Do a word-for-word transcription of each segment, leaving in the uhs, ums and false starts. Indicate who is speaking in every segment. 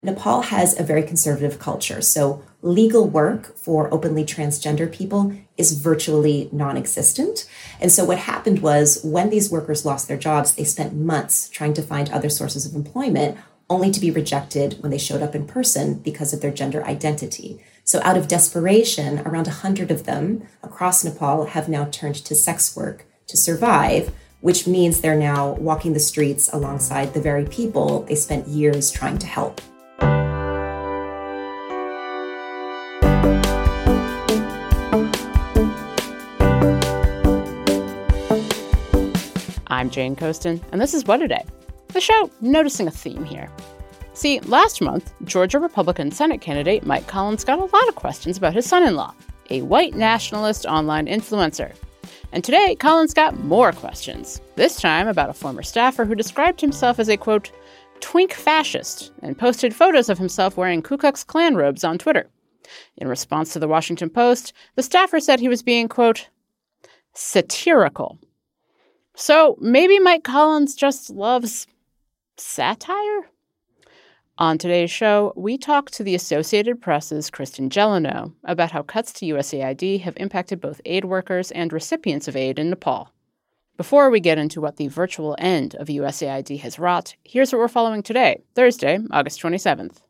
Speaker 1: Nepal has a very conservative culture, so legal work for openly transgender people is virtually non-existent. And so what happened was when these workers lost their jobs, they spent months trying to find other sources of employment, only to be rejected when they showed up in person because of their gender identity. So out of desperation, around one hundred of them across Nepal have now turned to sex work to survive, which means they're now walking the streets alongside the very people they spent years trying to help.
Speaker 2: I'm Jane Coaston, and this is What A Day, the show noticing a theme here. See, last month, Georgia Republican Senate candidate Mike Collins got a lot of questions about his son-in-law, a white nationalist online influencer. And today, Collins got more questions, this time about a former staffer who described himself as a, quote, twink fascist, and posted photos of himself wearing Ku Klux Klan robes on Twitter. In response to the Washington Post, the staffer said he was being, quote, satirical. So maybe Mike Collins just loves satire? On today's show, we talk to the Associated Press's Kristen Gelineau about how cuts to U S A I D have impacted both aid workers and recipients of aid in Nepal. Before we get into what the virtual end of U S A I D has wrought, here's what we're following today, Thursday, August twenty-seventh.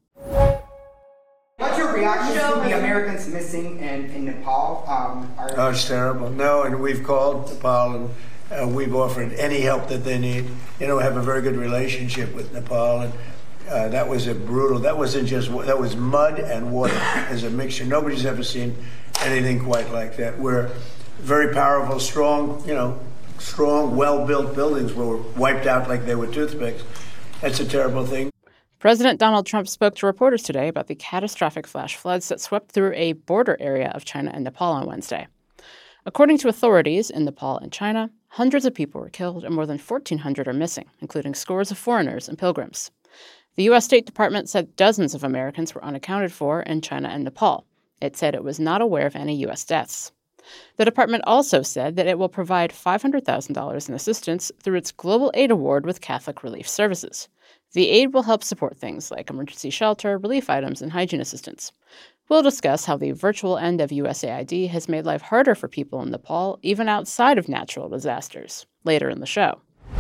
Speaker 3: What's your reaction to the Americans missing in, in Nepal? Um, are...
Speaker 4: Oh, it's terrible. No, and we've called Nepal and uh, we've offered any help that they need. You know, we have a very good relationship with Nepal, and uh, that was a brutal, that wasn't just, that was mud and water as a mixture. Nobody's ever seen anything quite like that. We're very powerful, strong, you know, strong, well-built buildings were wiped out like they were toothpicks. That's a terrible thing.
Speaker 2: President Donald Trump spoke to reporters today about the catastrophic flash floods that swept through a border area of China and Nepal on Wednesday. According to authorities in Nepal and China, hundreds of people were killed and more than fourteen hundred are missing, including scores of foreigners and pilgrims. The U S State Department said dozens of Americans were unaccounted for in China and Nepal. It said it was not aware of any U S deaths. The department also said that it will provide five hundred thousand dollars in assistance through its Global Aid Award with Catholic Relief Services. The aid will help support things like emergency shelter, relief items, and hygiene assistance. We'll discuss how the virtual end of U S A I D has made life harder for people in Nepal, even outside of natural disasters, later in the show.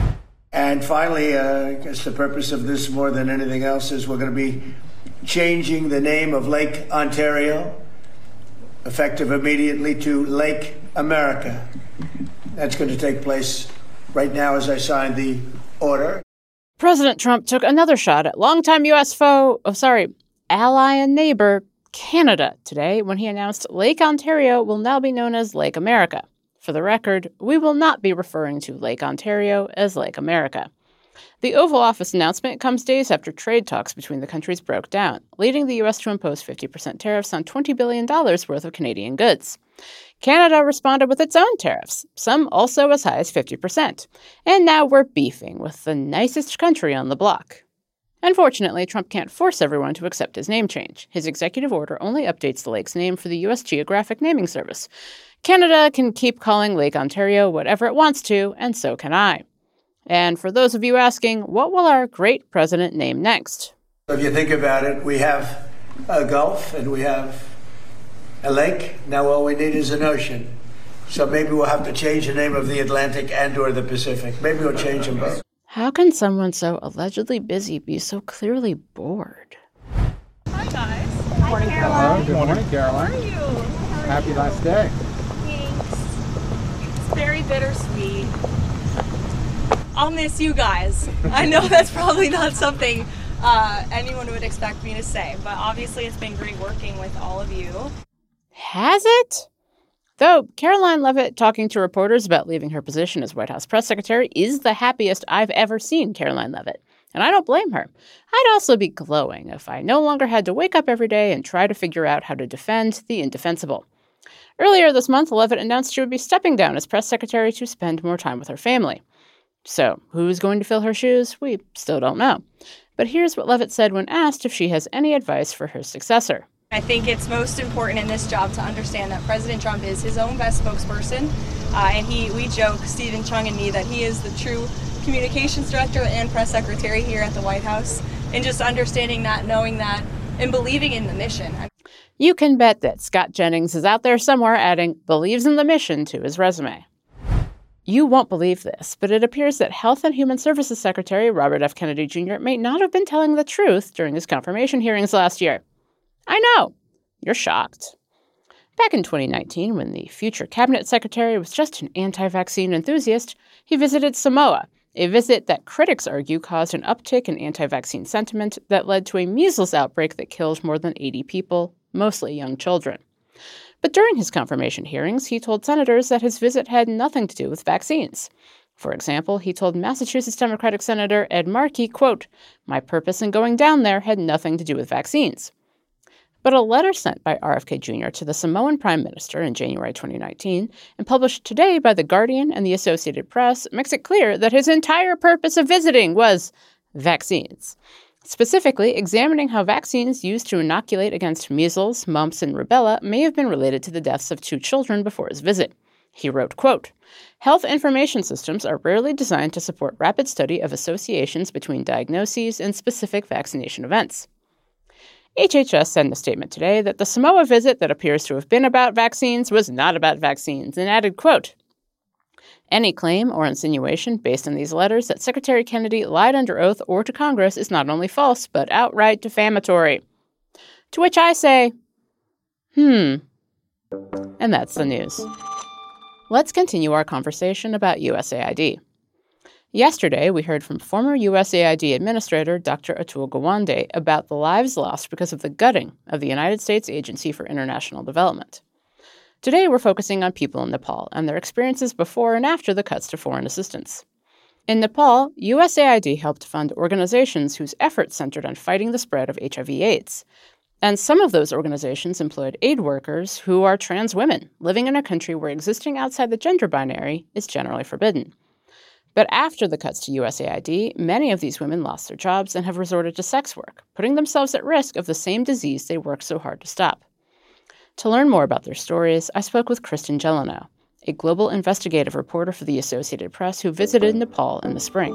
Speaker 4: And finally, uh, I guess the purpose of this more than anything else is we're going to be changing the name of Lake Ontario, effective immediately, to Lake America. That's going to take place right now as I sign the order.
Speaker 2: President Trump took another shot at longtime U S foe, oh sorry, ally and neighbor, Canada, today when he announced Lake Ontario will now be known as Lake America. For the record, we will not be referring to Lake Ontario as Lake America. The Oval Office announcement comes days after trade talks between the countries broke down, leading the U S to impose fifty percent tariffs on twenty billion dollars worth of Canadian goods. Canada responded with its own tariffs, some also as high as fifty percent. And now we're beefing with the nicest country on the block. Unfortunately, Trump can't force everyone to accept his name change. His executive order only updates the lake's name for the U S Geographic Naming Service. Canada can keep calling Lake Ontario whatever it wants to, and so can I. And for those of you asking, what will our great president name next?
Speaker 4: If you think about it, we have a Gulf and we have a lake. Now all we need is an ocean. So maybe we'll have to change the name of the Atlantic and or the Pacific. Maybe we'll change them both.
Speaker 2: How can someone so allegedly busy be so clearly bored?
Speaker 5: Hi, guys.
Speaker 6: Good morning,
Speaker 5: Hi,
Speaker 6: Caroline. Good morning, Caroline.
Speaker 5: How are you?
Speaker 6: Happy last day.
Speaker 5: Thanks. It's very bittersweet. I'll miss you guys. I know that's probably not something uh, anyone would expect me to say, but obviously it's been great working with all of you.
Speaker 2: Has it? Though Caroline Leavitt talking to reporters about leaving her position as White House press secretary is the happiest I've ever seen Caroline Leavitt. And I don't blame her. I'd also be glowing if I no longer had to wake up every day and try to figure out how to defend the indefensible. Earlier this month, Leavitt announced she would be stepping down as press secretary to spend more time with her family. So, who's going to fill her shoes? We still don't know. But here's what Leavitt said when asked if she has any advice for her successor.
Speaker 5: I think it's most important in this job to understand that President Trump is his own best spokesperson. Uh, and he, we joke, Stephen Chung and me, that he is the true communications director and press secretary here at the White House. and just understanding that, knowing that, and believing in the mission.
Speaker 2: You can bet that Scott Jennings is out there somewhere adding believes in the mission to his resume. You won't believe this, but it appears that Health and Human Services Secretary Robert F. Kennedy Junior may not have been telling the truth during his confirmation hearings last year. I know. You're shocked. Back in twenty nineteen, when the future cabinet secretary was just an anti-vaccine enthusiast, he visited Samoa, a visit that critics argue caused an uptick in anti-vaccine sentiment that led to a measles outbreak that killed more than eighty people, mostly young children. But during his confirmation hearings, he told senators that his visit had nothing to do with vaccines. For example, he told Massachusetts Democratic Senator Ed Markey, quote, "My purpose in going down there had nothing to do with vaccines." But a letter sent by R F K Junior to the Samoan Prime Minister in January twenty nineteen and published today by The Guardian and the Associated Press makes it clear that his entire purpose of visiting was vaccines. Specifically, examining how vaccines used to inoculate against measles, mumps, and rubella may have been related to the deaths of two children before his visit. He wrote, quote, "Health information systems are rarely designed to support rapid study of associations between diagnoses and specific vaccination events." H H S said in a statement today that the Samoa visit that appears to have been about vaccines was not about vaccines, and added, quote, "Any claim or insinuation based on these letters that Secretary Kennedy lied under oath or to Congress is not only false, but outright defamatory." To which I say, hmm. And that's the news. Let's continue our conversation about U S A I D. Yesterday, we heard from former U S A I D Administrator Doctor Atul Gawande about the lives lost because of the gutting of the United States Agency for International Development. Today, we're focusing on people in Nepal and their experiences before and after the cuts to foreign assistance. In Nepal, U S A I D helped fund organizations whose efforts centered on fighting the spread of H I V AIDS. And some of those organizations employed aid workers who are trans women living in a country where existing outside the gender binary is generally forbidden. But after the cuts to U S A I D, many of these women lost their jobs and have resorted to sex work, putting themselves at risk of the same disease they worked so hard to stop. To learn more about their stories, I spoke with Kristen Gelano, a global investigative reporter for the Associated Press who visited Nepal in the spring.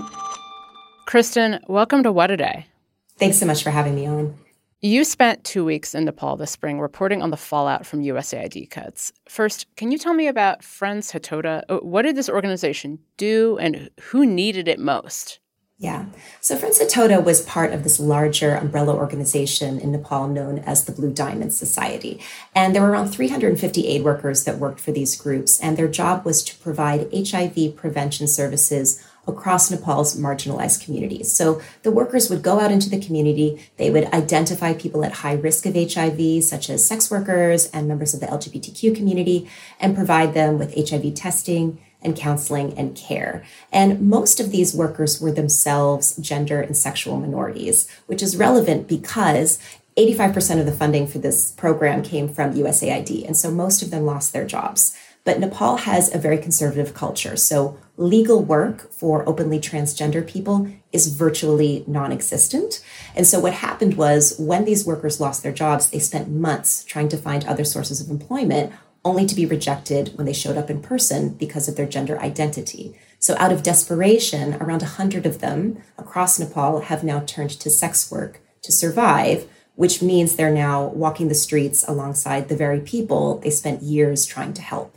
Speaker 2: Kristen, welcome to What a Day.
Speaker 1: Thanks so much for having me on.
Speaker 2: You spent two weeks in Nepal this spring reporting on the fallout from U S A I D cuts. First, can you tell me about Friends Hitoda? What did this organization do and who needed it most?
Speaker 1: Yeah. So Friends Hitoda was part of this larger umbrella organization in Nepal known as the Blue Diamond Society. And there were around three hundred fifty aid workers that worked for these groups, and their job was to provide H I V prevention services across Nepal's marginalized communities. So the workers would go out into the community, they would identify people at high risk of H I V, such as sex workers and members of the L G B T Q community, and provide them with H I V testing and counseling and care. And most of these workers were themselves gender and sexual minorities, which is relevant because eighty-five percent of the funding for this program came from U S A I D, and so most of them lost their jobs. But Nepal has a very conservative culture, so legal work for openly transgender people is virtually non-existent. And so what happened was when these workers lost their jobs, they spent months trying to find other sources of employment, only to be rejected when they showed up in person because of their gender identity. So out of desperation, around one hundred of them across Nepal have now turned to sex work to survive, which means they're now walking the streets alongside the very people they spent years trying to help.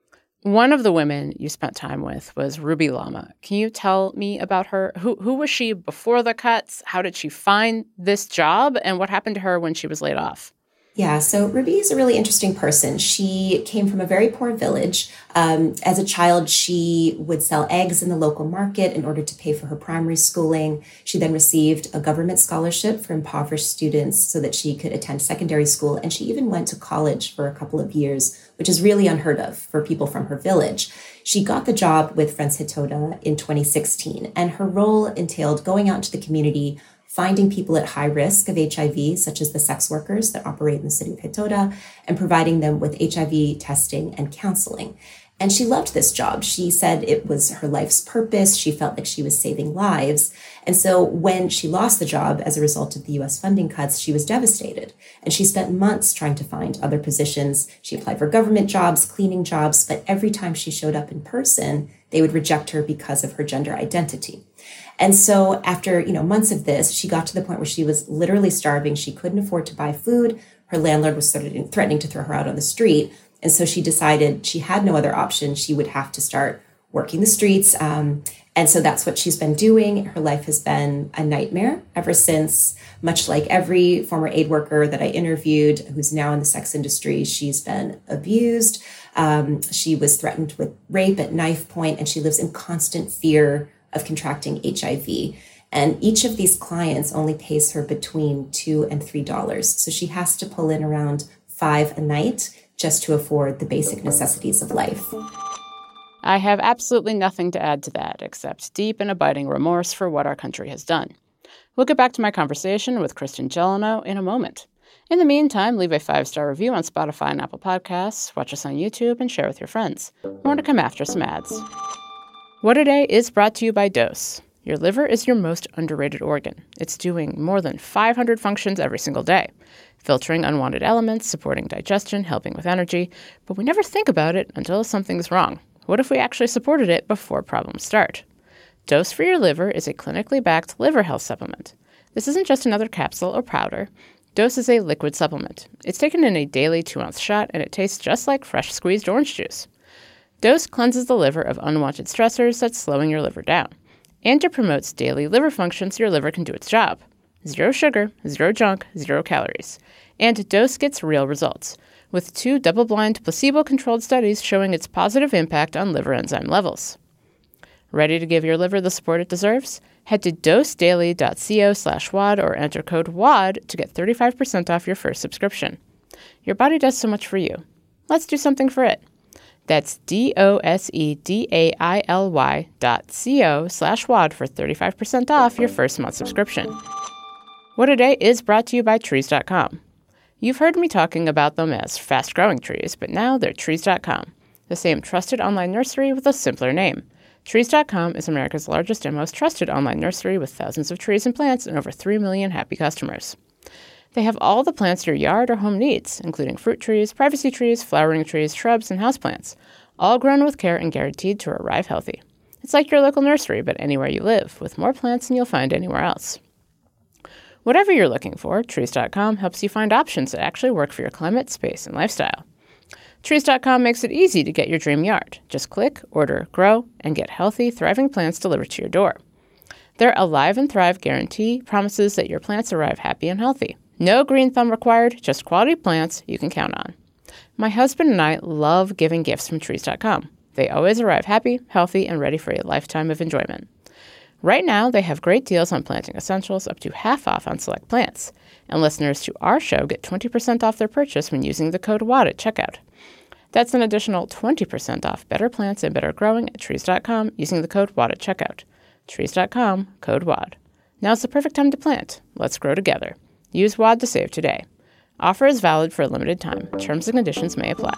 Speaker 2: One of the women you spent time with was Ruby Lama. Can you tell me about her? Who who was she before the cuts? How did she find this job? And what happened to her when she was laid off?
Speaker 1: Yeah, so Ruby is a really interesting person. She came from a very poor village. Um, as a child, she would sell eggs in the local market in order to pay for her primary schooling. She then received a government scholarship for impoverished students so that she could attend secondary school. And she even went to college for a couple of years, which is really unheard of for people from her village. She got the job with Friends Hitoda in twenty sixteen, and her role entailed going out into the community, finding people at high risk of H I V, such as the sex workers that operate in the city of Hitoda, and providing them with H I V testing and counseling. And she loved this job. She said it was her life's purpose. She felt like she was saving lives. And so when she lost the job as a result of the U S funding cuts, she was devastated. And she spent months trying to find other positions. She applied for government jobs, cleaning jobs, but every time she showed up in person, they would reject her because of her gender identity. And so after, you know, months of this, she got to the point where she was literally starving. She couldn't afford to buy food. Her landlord was sort of threatening to throw her out on the street. And so she decided she had no other option. She would have to start working the streets. Um, and so that's what she's been doing. Her life has been a nightmare ever since, much like every former aid worker that I interviewed who's now in the sex industry. She's been abused. Um, she was threatened with rape at knife point, and she lives in constant fear of contracting H I V. And each of these clients only pays her between two and three dollars. So she has to pull in around five a night just to afford the basic necessities of life.
Speaker 2: I have absolutely nothing to add to that, except deep and abiding remorse for what our country has done. We'll get back to my conversation with Kristen Gelano in a moment. In the meantime, leave a five-star review on Spotify and Apple Podcasts, watch us on YouTube, and share with your friends. More to come after some ads. What A Day is brought to you by Dose. Your liver is your most underrated organ. It's doing more than five hundred functions every single day, filtering unwanted elements, supporting digestion, helping with energy, but we never think about it until something's wrong. What if we actually supported it before problems start? Dose for Your Liver is a clinically backed liver health supplement. This isn't just another capsule or powder. Dose is a liquid supplement. It's taken in a daily two-ounce shot, and it tastes just like fresh squeezed orange juice. Dose cleanses the liver of unwanted stressors that's slowing your liver down. And it promotes daily liver function so your liver can do its job. Zero sugar, zero junk, zero calories. And Dose gets real results, with two double-blind, placebo-controlled studies showing its positive impact on liver enzyme levels. Ready to give your liver the support it deserves? Head to dosedaily.co slash WAD or enter code WAD to get thirty-five percent off your first subscription. Your body does so much for you. Let's do something for it. That's D-O-S-E-D-A-I-L-Y dot C-O slash WAD for thirty-five percent off your first month subscription. What A Day is brought to you by Trees dot com. You've heard me talking about them as fast-growing trees, but now they're Trees dot com, the same trusted online nursery with a simpler name. Trees dot com is America's largest and most trusted online nursery with thousands of trees and plants and over three million happy customers. They have all the plants your yard or home needs, including fruit trees, privacy trees, flowering trees, shrubs, and houseplants, all grown with care and guaranteed to arrive healthy. It's like your local nursery, but anywhere you live, with more plants than you'll find anywhere else. Whatever you're looking for, Trees dot com helps you find options that actually work for your climate, space, and lifestyle. Trees dot com makes it easy to get your dream yard. Just click, order, grow, and get healthy, thriving plants delivered to your door. Their Alive and Thrive guarantee promises that your plants arrive happy and healthy. No green thumb required, just quality plants you can count on. My husband and I love giving gifts from Trees dot com. They always arrive happy, healthy, and ready for a lifetime of enjoyment. Right now, they have great deals on planting essentials, up to half off on select plants. And listeners to our show get twenty percent off their purchase when using the code WAD at checkout. That's an additional twenty percent off better plants and better growing at Trees dot com using the code WAD at checkout. Trees dot com, code WAD. Now's the perfect time to plant. Let's grow together. Use WAD to save today. Offer is valid for a limited time. Terms and conditions may apply.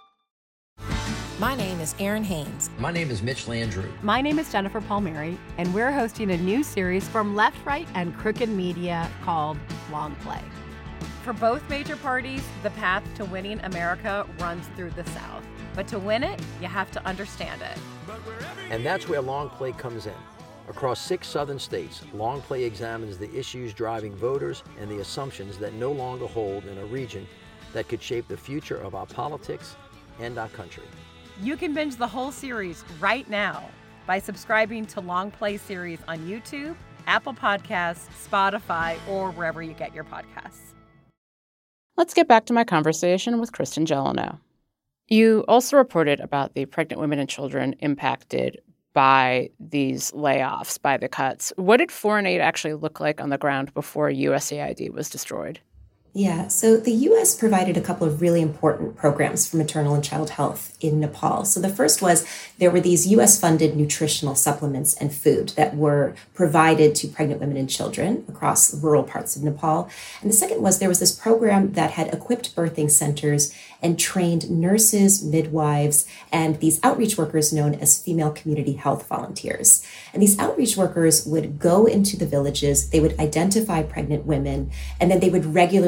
Speaker 6: My name is Erin Haynes.
Speaker 7: My name is Mitch Landrew.
Speaker 8: My name is Jennifer Palmieri, and we're hosting a new series from Left, Right, and Crooked Media called Long Play. For both major parties, the path to winning America runs through the South. But to win it, you have to understand it.
Speaker 7: And that's where Long Play comes in. Across six southern states, Long Play examines the issues driving voters and the assumptions that no longer hold in a region that could shape the future of our politics and our country.
Speaker 8: You can binge the whole series right now by subscribing to Long Play series on YouTube, Apple Podcasts, Spotify, or wherever you get your podcasts.
Speaker 2: Let's get back to my conversation with Kristen Gelano. You also reported about the pregnant women and children impacted by these layoffs, by the cuts. What did foreign aid actually look like on the ground before U S A I D was destroyed?
Speaker 1: Yeah, so the U S provided a couple of really important programs for maternal and child health in Nepal. So the first was there were these U S-funded nutritional supplements and food that were provided to pregnant women and children across rural parts of Nepal. And the second was there was this program that had equipped birthing centers and trained nurses, midwives, and these outreach workers known as female community health volunteers. And these outreach workers would go into the villages, they would identify pregnant women, and then they would regularly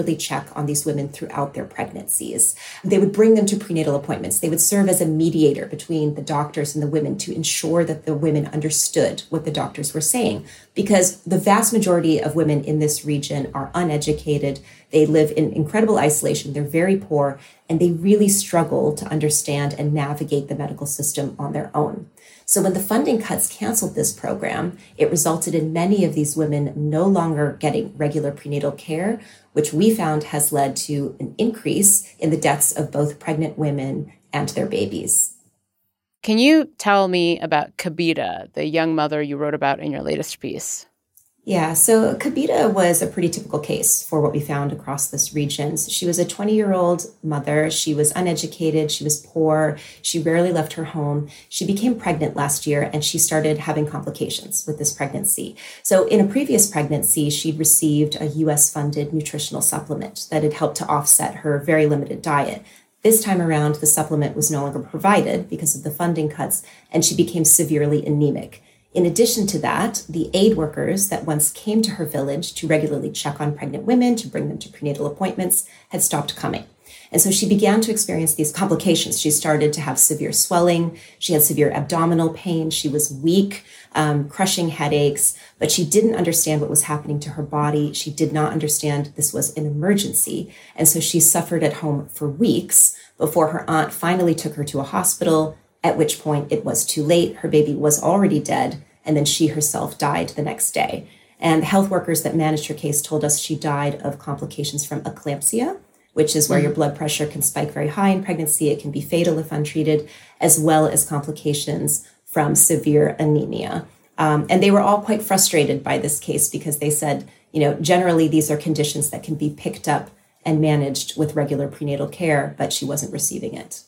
Speaker 1: regularly check on these women throughout their pregnancies. They would bring them to prenatal appointments. They would serve as a mediator between the doctors and the women to ensure that the women understood what the doctors were saying, because the vast majority of women in this region are uneducated. They live in incredible isolation. They're very poor, and they really struggle to understand and navigate the medical system on their own. So when the funding cuts canceled this program, it resulted in many of these women no longer getting regular prenatal care, which we found has led to an increase in the deaths of both pregnant women and their babies.
Speaker 2: Can you tell me about Kavita, the young mother you wrote about in your latest piece?
Speaker 1: Yeah, so Kavita was a pretty typical case for what we found across this region. So she was a twenty-year-old mother. She was uneducated. She was poor. She rarely left her home. She became pregnant last year, and she started having complications with this pregnancy. So in a previous pregnancy, she'd received a U S-funded nutritional supplement that had helped to offset her very limited diet. This time around, the supplement was no longer provided because of the funding cuts, and she became severely anemic. In addition to that, the aid workers that once came to her village to regularly check on pregnant women, to bring them to prenatal appointments, had stopped coming. And so she began to experience these complications. She started to have severe swelling. She had severe abdominal pain. She was weak, um, crushing headaches, but she didn't understand what was happening to her body. She did not understand this was an emergency. And so she suffered at home for weeks before her aunt finally took her to a hospital, at which point it was too late. Her baby was already dead, and then she herself died the next day. And the health workers that managed her case told us she died of complications from eclampsia, which is where mm-hmm. your blood pressure can spike very high in pregnancy. It can be fatal if untreated, as well as complications from severe anemia. Um, and they were all quite frustrated by this case because they said, you know, generally these are conditions that can be picked up and managed with regular prenatal care, but she wasn't receiving it.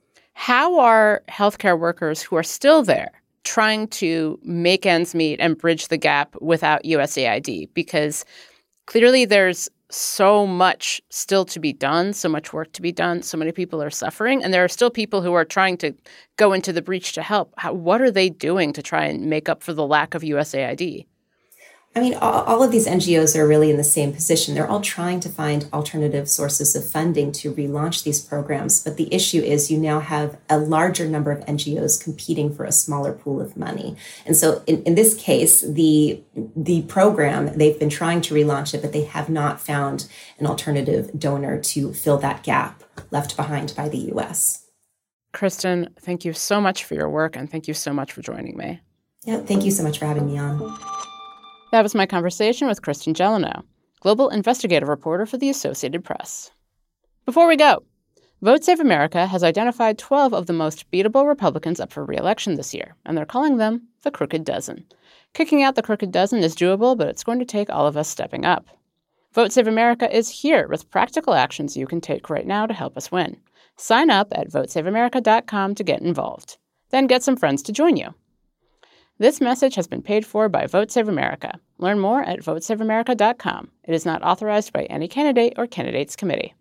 Speaker 2: How are healthcare workers who are still there trying to make ends meet and bridge the gap without U S A I D? Because clearly there's so much still to be done, so much work to be done, so many people are suffering, and there are still people who are trying to go into the breach to help. How, what are they doing to try and make up for the lack of U S A I D?
Speaker 1: I mean, all, all of these N G Os are really in the same position. They're all trying to find alternative sources of funding to relaunch these programs. But the issue is you now have a larger number of N G Os competing for a smaller pool of money. And so in, in this case, the, the program, they've been trying to relaunch it, but they have not found an alternative donor to fill that gap left behind by the U S.
Speaker 2: Kristen, thank you so much for your work, and thank you so much for joining me.
Speaker 1: Yeah, thank you so much for having me on.
Speaker 2: That was my conversation with Kristen Gelano, global investigative reporter for the Associated Press. Before we go, Vote Save America has identified twelve of the most beatable Republicans up for re-election this year, and they're calling them the Crooked Dozen. Kicking out the Crooked Dozen is doable, but it's going to take all of us stepping up. Vote Save America is here with practical actions you can take right now to help us win. Sign up at vote save america dot com to get involved. Then get some friends to join you. This message has been paid for by Vote Save America. Learn more at vote save america dot com. It is not authorized by any candidate or candidates committee.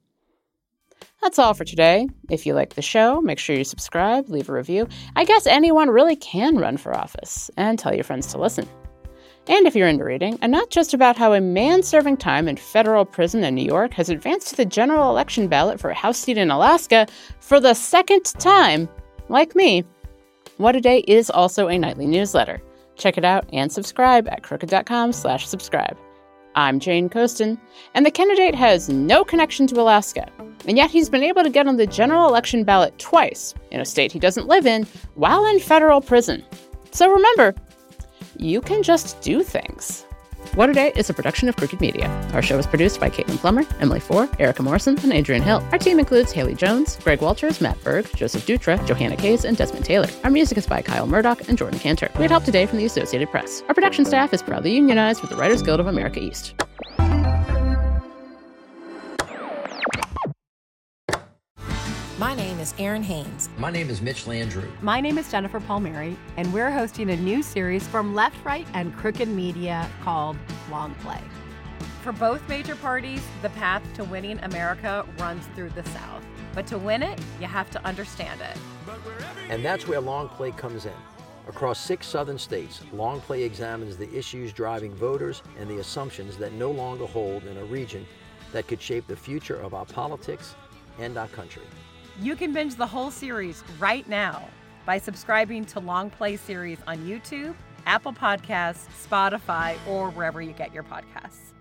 Speaker 2: That's all for today. If you like the show, make sure you subscribe, leave a review. I guess anyone really can run for office, and tell your friends to listen. And if you're into reading, and not just about how a man serving time in federal prison in New York has advanced to the general election ballot for a House seat in Alaska for the second time, like me, What a Day is also a nightly newsletter. Check it out and subscribe at crooked dot com slash subscribe. I'm Jane Coaston, and the candidate has no connection to Alaska, and yet he's been able to get on the general election ballot twice in a state he doesn't live in while in federal prison. So remember, you can just do things. What a Day is a production of Crooked Media. Our show is produced by Caitlin Plummer, Emily Four, Erica Morrison, and Adrian Hill. Our team includes Haley Jones, Greg Walters, Matt Berg, Joseph Dutra, Johanna Case, and Desmond Taylor. Our music is by Kyle Murdoch and Jordan Cantor. We had help today from the Associated Press. Our production staff is proudly unionized with the Writers Guild of America East.
Speaker 6: My name is Erin Haynes.
Speaker 7: My name is Mitch Landrew.
Speaker 8: My name is Jennifer Palmieri, and we're hosting a new series from Left, Right, and Crooked Media called Long Play. For both major parties, the path to winning America runs through the South. But to win it, you have to understand it.
Speaker 7: And that's where Long Play comes in. Across six southern states, Long Play examines the issues driving voters and the assumptions that no longer hold in a region that could shape the future of our politics and our country.
Speaker 8: You can binge the whole series right now by subscribing to Long Play Series on YouTube, Apple Podcasts, Spotify, or wherever you get your podcasts.